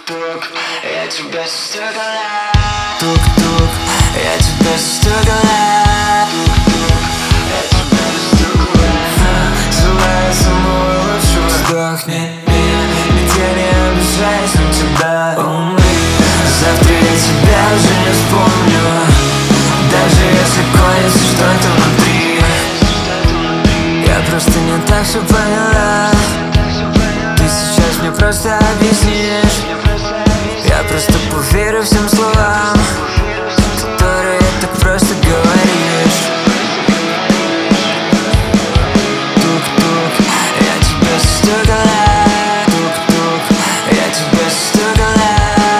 Тук-тук, я тебя стукала. Тук-тук, я тебя стукала. Тук-тук, я тебя стукала. Желаю самого лучшего. Вздохни, ведь я не обижаюсь на тебя. Завтра я тебя уже не вспомню, даже если конится что-то внутри. Я просто не так все поняла. Ты сейчас мне просто объяснишь. Я просто поверю всем словам, которые так просто говоришь. Тук-тук, я тебя стукала. Тук-тук, я тебя стукала.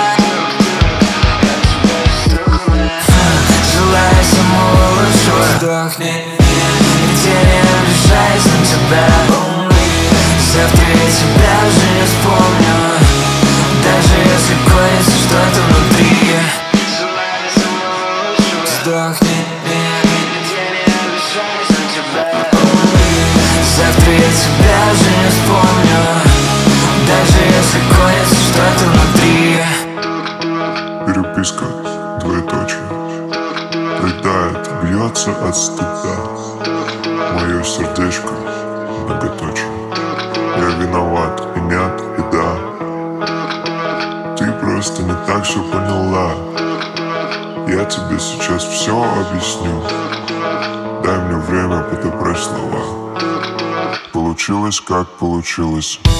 Желаю самого лучшего. Вздохни, ведь я не обижаюсь на тебя. Завтра я тебя уже не вспомню, даже если конится что-то внутри. Вздохни, ведь я не обижаюсь на тебя. Завтра я тебя уже не вспомню, даже если конится что-то внутри. Переписка, двоеточие. Рыдает, бьется от стыда мое сердечко, многоточие. Я виноват, и нет, и да. Ты просто не так все поняла. Я тебе сейчас все объясню. Дай мне время подобрать слова. Получилось, как получилось.